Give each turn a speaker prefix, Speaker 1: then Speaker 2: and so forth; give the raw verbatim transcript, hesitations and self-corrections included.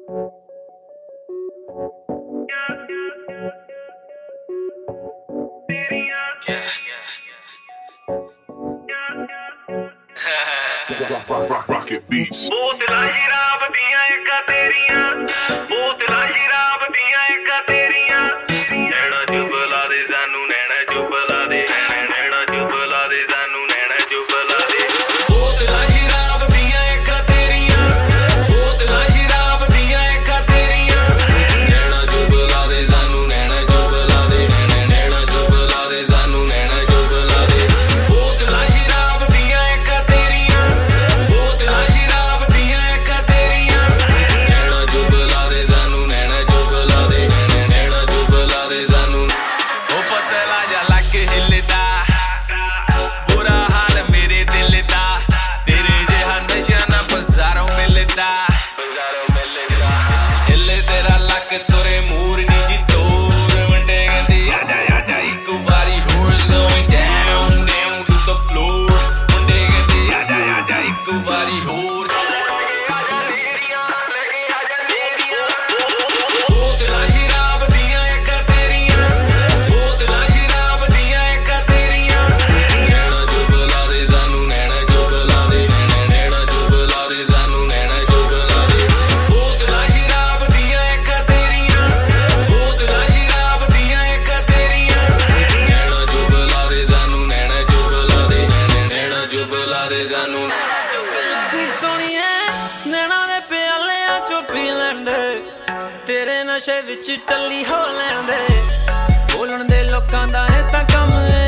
Speaker 1: Rocket beats.
Speaker 2: ਬੋਤਲਾਂ ਸ਼ਰਾਬ ਦੀਆਂ ਇੱਕ ਤੇਰੀਆਂ, ਬੋਤਲਾਂ ਸ਼ਰਾਬ ਦੀਆਂ ਇੱਕ ਤੇਰੀਆਂ, ਨੈਣਾ ਜੁਬਲਾ ਦੇ ਸਾਨੂੰ ਨੈਣਾ ਜੁਬਲਾ ਦੇ, ਨੈਣਾ ਜੁਬਲਾ ਦੇ ਸਾਨੂੰ ਨੈਣਾ ਜੁਬਲਾ ਦੇ। ਬੋਤਲਾਂ ਸ਼ਰਾਬ ਦੀਆਂ ਇੱਕ ਤੇਰੀਆਂ, ਬੋਤਲਾਂ ਸ਼ਰਾਬ ਦੀਆਂ ਇੱਕ ਤੇਰੀਆਂ, ਨੈਣਾ ਜੁਬਲਾ ਦੇ ਸਾਨੂੰ ਨੈਣਾ ਜੁਬਲਾ ਦੇ, ਨੈਣਾ ਜੁਬਲਾ ਦੇ ਸਾਨੂੰ ਨੈਣਾ ਜੁਬਲਾ ਦੇ। ਬੋਤਲਾਂ ਸ਼ਰਾਬ ਦੀਆਂ ਇੱਕ ਤੇਰੀਆਂ, ਬੋਤਲਾਂ ਸ਼ਰਾਬ ਦੀਆਂ ਇੱਕ ਤੇਰੀਆਂ, ਨੈਣਾ ਜੁਬਲਾ ਦੇ ਸਾਨੂੰ ਨੈਣਾ ਜੁਬਲਾ ਦੇ, ਨੈਣਾ ਜੁਬਲਾ ਦੇ ਸਾਨੂੰ। ਉਹ ਪਤਲਾ ਜਿਹਾ ਲੱਕ ਹਿੱਲਦਾ, ਬੁਰਾ ਹਾਲ ਮੇਰੇ ਦਿਲ ਦਾ, ਤੇਰੇ ਜਿਹਾ ਨਸ਼ਾ ਨਾ ਬਜ਼ਾਰੋਂ ਮਿਲਦਾ, ਹਿੱਲੇ ਤੇਰਾ ਲੱਕ ਤੁਰੇ ਮੂਰਨੀ ਜੀ ਤੋਰ, ਵੰਡੇ ਕਹਿੰਦੀ ਆਜਾ ਆਜਾ ਇੱਕ ਵਾਰੀ ਹੋਰ। Going down down to the floor, ਵੰਡੇ ਕਹਿੰਦੀ ਆਜਾ ਆਜਾ ਇੱਕ ਵਾਰੀ ਹੋਰ। ਬੋਤਲਾਂ ਸ਼ਰਾਬ ਦੀਆਂ ਇੱਕ ਤੇਰੀਆਂ, ਬੋਤਲਾਂ ਸ਼ਰਾਬ ਦੀਆਂ ਇੱਕ ਤੇਰੀਆਂ, ਨੈਣਾ ਜੁਬਲਾ ਦੇ ਸਾਨੂੰ ਨੈਣਾ ਜੁਬਲਾ ਦੇ, ਨੈਣਾ ਜੁਬਲਾ ਦੇ ਸਾਨੂੰ ਨੈਣਾ ਜੁਬਲਾ ਦੇ। ਬੋਤਲਾਂ ਸ਼ਰਾਬ ਦੀਆਂ ਇੱਕ ਤੇਰੀਆਂ, ਬੋਤਲਾਂ ਸ਼ਰਾਬ ਦੀਆਂ ਇੱਕ ਤੇਰੀਆਂ, ਨੈਣਾ ਜੁਬਲਾ ਦੇ ਸਾਨੂੰ ਨੈਣਾ ਜੁਬਲਾ ਦੇ, ਨੈਣਾ ਜੁਬਲਾ ਦੇ ਸਾਨੂੰ। ਨੀ ਸੋਹਣੀਏ ਨੈਣਾ ਦੇ ਪਿਆਲਿਆਂ ਚੋਂ ਪੀ ਲੈਂਦੇ, ਤੇਰੇ ਨਸ਼ੇ ਵਿੱਚ ਟੱਲੀ ਹੋ ਲੈਂਦੇ, ਬੋਲਣ ਦੇ ਲੋਕਾਂ ਦਾ ਇਹ ਤਾਂ ਕੰਮ ਏ।